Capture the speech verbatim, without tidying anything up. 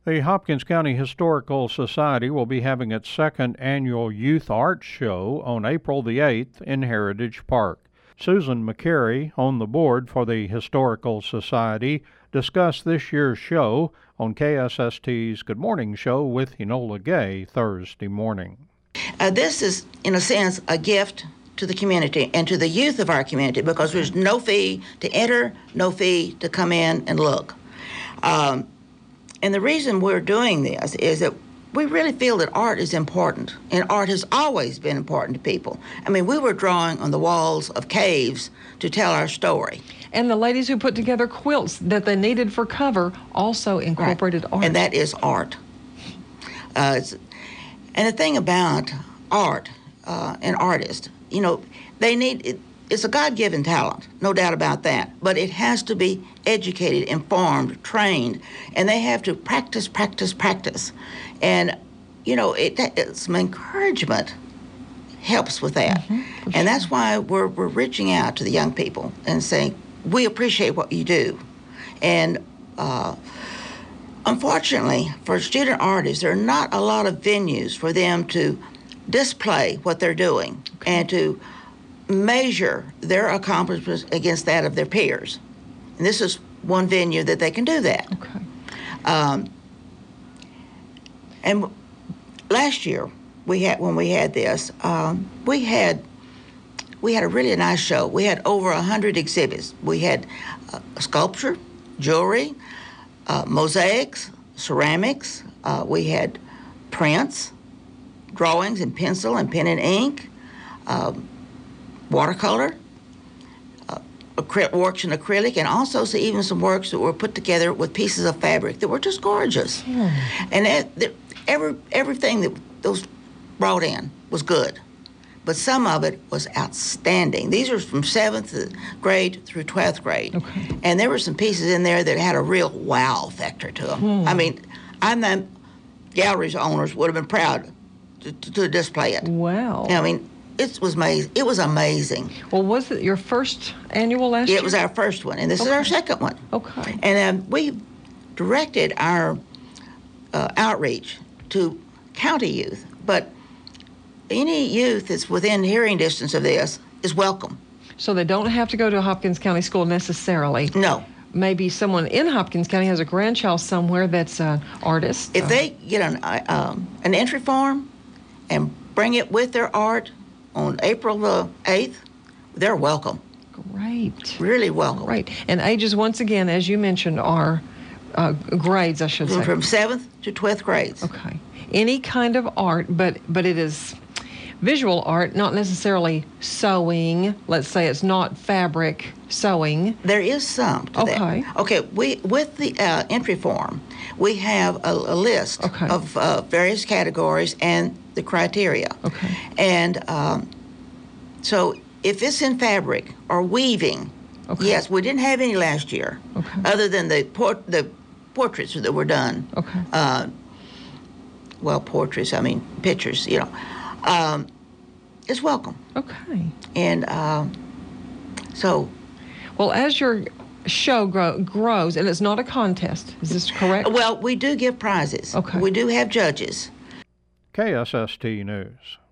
The Hopkins County Historical Society will be having its second annual Youth Art Show on April the eighth in Heritage Park. Susan McCary, on the board for the Historical Society, discussed this year's show on K S S T's Good Morning Show with Enola Gay Thursday morning. Uh, this is, in a sense, a gift to the community and to the youth of our community because there's no fee to enter, no fee to come in and look. Um, And the reason we're doing this is that we really feel that art is important, and art has always been important to people. I mean, we were drawing on the walls of caves to tell our story. And the ladies who put together quilts that they needed for cover also incorporated right. art. And that is art. Uh, and the thing about art, uh, an artist, you know, they need... It, It's a God-given talent, no doubt about that, but it has to be educated, informed, trained, and they have to practice, practice, practice. And, you know, it, it some encouragement helps with that. Mm-hmm, and that's why we're, we're reaching out to the young people and saying, we appreciate what you do. And uh, unfortunately, for student artists, there are not a lot of venues for them to display what they're doing okay. and to measure their accomplishments against that of their peers. And this is one venue that they can do that. Okay. Um, and last year, we had when we had this, um, we had we had a really nice show. We had over a hundred exhibits. We had uh, sculpture, jewelry, uh, mosaics, ceramics. Uh, we had prints, drawings in pencil and pen and ink. Um, watercolor, uh, acry- works in acrylic, and also so even some works that were put together with pieces of fabric that were just gorgeous. Hmm. And that, that, every everything that those brought in was good, but some of it was outstanding. These are from seventh grade through twelfth grade, okay. and there were some pieces in there that had a real wow factor to them. Hmm. I mean, I'm the gallery's owners would have been proud to, to, to display it. Wow. I mean, It was amazing. It was amazing. Well, was it your first annual last year? It was our first one, and this okay. is our second one. Okay. And um, we directed our uh, outreach to county youth, but any youth that's within hearing distance of this is welcome. So they don't have to go to a Hopkins County school necessarily? No. Maybe someone in Hopkins County has a grandchild somewhere that's an artist? If uh, they get an, uh, um, an entry form and bring it with their art on April the eighth, they're welcome. Great. Really welcome. Right. And ages, once again, as you mentioned, are uh, grades, I should say. From seventh to twelfth grades. Okay. Any kind of art, but but it is visual art, not necessarily sewing. Let's say it's not fabric sewing. There is some to okay. that. Okay. We with the uh, entry form, we have a, a list okay. of uh, various categories and the criteria. Okay. And um, so if it's in fabric or weaving, okay. yes, we didn't have any last year, okay. other than the port the portraits that were done. Okay. Uh, well, portraits. I mean pictures. You know, um, it's welcome. Okay. And um, so. Well, as your show grow, grows, and it's not a contest, is this correct? Well, we do give prizes. Okay. We do have judges. K S S T News.